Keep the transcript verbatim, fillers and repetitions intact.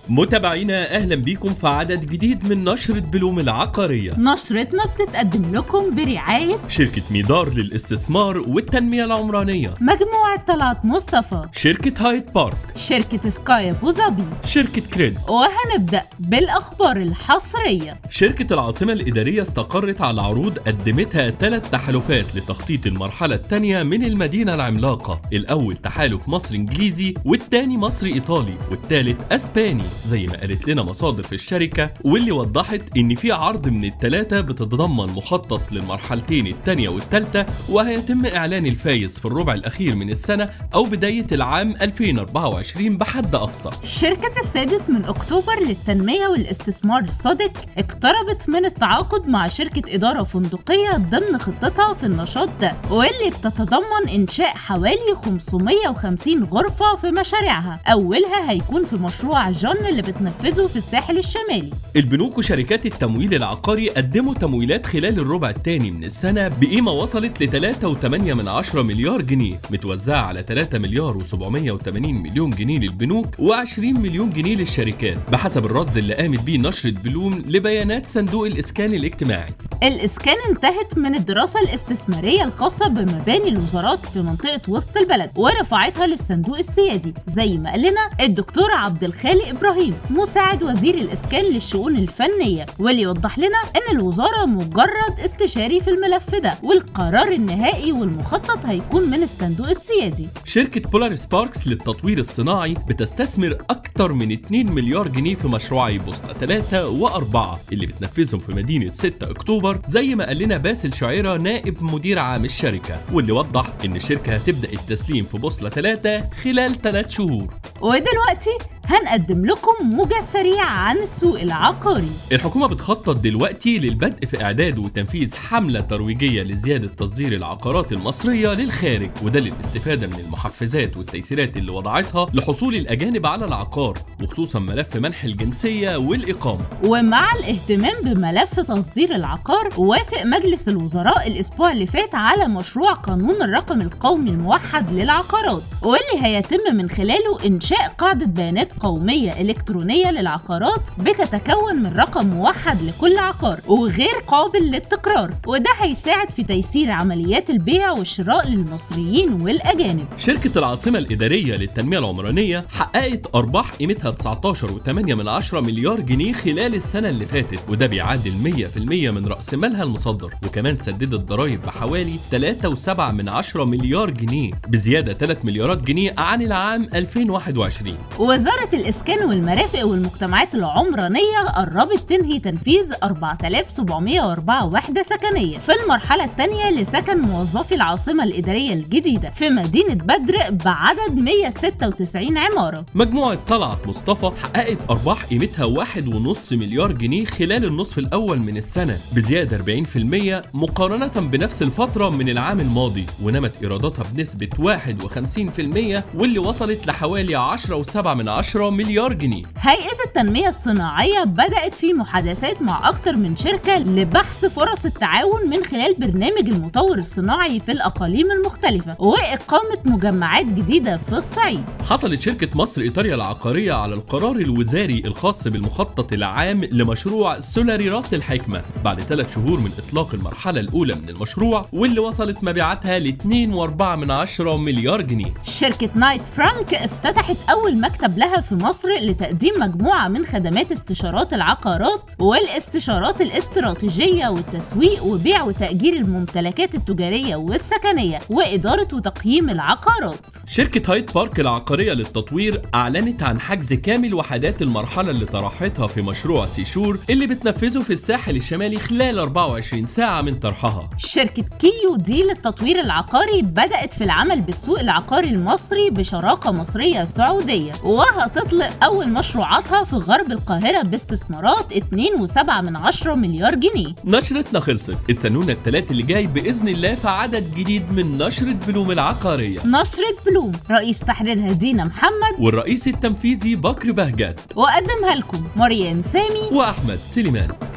متابعينا اهلا بيكم في عدد جديد من نشرة بلوم العقارية. نشرتنا بتتقدم لكم برعاية شركة ميدار للاستثمار والتنمية العمرانية، مجموعة طلعت مصطفى، شركة هايت بارك، شركة سكاي أبو ظبي، شركة كريد. وهنبدأ بالأخبار الحصرية. شركة العاصمة الإدارية استقرت على عروض قدمتها ثلاث تحالفات لتخطيط المرحلة الثانية من المدينة العملاقة، الأول تحالف مصري إنجليزي، والثاني مصري إيطالي، والثالث أسباني زي ما قالت لنا مصادر في الشركة، واللي وضحت إن في عرض من الثلاثة بتتضمن مخطط للمرحلتين الثانية والثالثة، وهيتم إعلان الفايز في الربع الأخير من السنة أو بداية العام ألفين وأربعة وعشرين بحد أقصى. شركة السادس من أكتوبر للتنمية والاستثمار الصادق اقتربت من التعاقد مع شركة إدارة فندقية ضمن خطتها في النشاط ده، واللي بتتضمن إنشاء حوالي خمسمية وخمسين غرفة في مشاريعها. أولها هيكون في مشروع جون اللي بتنفذه في الساحل الشمالي. البنوك وشركات التمويل العقاري قدموا تمويلات خلال الربع الثاني من السنة بقيمة وصلت ل ثلاثة وثمانية من عشرة مليار جنيه، متوزعة على ثلاثة مليار وسبعمية وثمانين مليون جنيه للبنوك وعشرين مليون جنيه للشركات، بحسب الرصد اللي قامت بيه نشرة بلوم لبيانات صندوق الإسكان الاجتماعي. الإسكان انتهت من الدراسة الاستثمارية الخاصة بمباني الوزارات في منطقة وسط البلد ورفعتها للصندوق السيادي، زي ما قال لنا الدكتور عبد الخالق إبراهيم مساعد وزير الإسكان للشؤون الفنية، واللي يوضح لنا إن الوزارة مجرد استشاري في الملف ده، والقرار النهائي والمخطط هيكون من الصندوق السيادي. شركة بولار سباركس للتطوير الصناعي بتستثمر أكتر من اتنين مليار جنيه في مشروعي بوصلة ثلاثة وأربعة اللي بتنفذهم في مدينة ستة أكتوبر، زي ما قال لنا باسل شعيرة نائب مدير عام الشركة، واللي وضح إن الشركة هتبدأ التسليم في بوصلة ثلاثة خلال ثلاث شهور. ودلوقتي هنقدم لكم موجة سريعة عن السوق العقاري. الحكومة بتخطط دلوقتي للبدء في إعداد وتنفيذ حملة ترويجية لزيادة تصدير العقارات المصرية للخارج، وده للاستفادة من المحفزات والتيسيرات اللي وضعتها لحصول الأجانب على العقار، وخصوصا ملف منح الجنسية والإقامة. ومع الاهتمام بملف تصدير العقار، وافق مجلس الوزراء الأسبوع اللي فات على مشروع قانون الرقم القومي الموحد للعقارات، واللي هيتم من خلاله إنشاء قاعدة بيانات قومية إلكترونية للعقارات بتتكون من رقم موحد لكل عقار وغير قابل للتكرار، وده هيساعد في تيسير عمليات البيع والشراء للمصريين والأجانب. شركة العاصمة الإدارية للتنمية العمرانية حققت أرباح قيمتها تسعتاشر وثمانية من عشرة مليار جنيه خلال السنة اللي فاتت، وده بيعادل مية في المية من رأس مالها المصدر، وكمان سددت ضرائب بحوالي ثلاثة وسبعة من عشرة مليار جنيه بزيادة ثلاث مليارات جنيه عن العام ألفين وواحد وعشرين. وزارة الإسكان والمرافق والمجتمعات العمرانية قربت تنهي تنفيذ أربعة آلاف وسبعمية وأربعة وحدة سكنية في المرحلة الثانية لسكن موظفي العاصمة الإدارية الجديدة في مدينة بدر بعدد مية وستة وتسعين عمارة. مجموعة طلعت مصطفى حققت أرباح قيمتها واحد ونص مليار جنيه خلال النصف الأول من السنة بزيادة أربعين في المية مقارنة بنفس الفترة من العام الماضي، ونمت إيراداتها بنسبة واحد وخمسين في المية واللي وصلت لحوالي عشرة وسبعة من عشرة مليار جنيه. هيئة التنمية الصناعية بدأت في محادثات مع أكتر من شركة لبحث فرص التعاون من خلال برنامج المطور الصناعي في الأقاليم المختلفة وإقامة مجمعات جديدة في الصعيد. حصلت شركة مصر إيطاليا العقارية على القرار الوزاري الخاص بالمخطط العام لمشروع سولاري راس الحكمة بعد ثلاث شهور من إطلاق المرحلة الأولى من المشروع، واللي وصلت مبيعاتها ل اتنين وأربعة من عشرة مليار جنيه. شركة نايت فرانك افتتحت أول مكتب لها في مصر لتقديم مجموعة من خدمات استشارات العقارات والاستشارات الاستراتيجية والتسويق وبيع وتأجير الممتلكات التجارية والسكنية وإدارة وتقييم العقارات. شركة هايت بارك العقارية للتطوير أعلنت عن حجز كامل وحدات المرحلة اللي طرحتها في مشروع سيشور اللي بتنفذه في الساحل الشمالي خلال أربعة وعشرين ساعة من طرحها. شركة كيو دي للتطوير العقاري بدأت في العمل بالسوق العقاري المصري بشراكة مصرية سعودية، وهتطلق أول مشروعاتها في غرب القاهرة باستثمارات اتنين وسبعة من عشرة مليار جنيه. نشرتنا خلصت، استنونا الثلاث اللي جاي بإذن الله في عدد جديد من نشرة بلوم العقارية. نشرة بلوم رئيس تحريرها دينا محمد والرئيس التنفيذي بكر بهجت، وقدمها لكم مريان سامي وأحمد سليمان.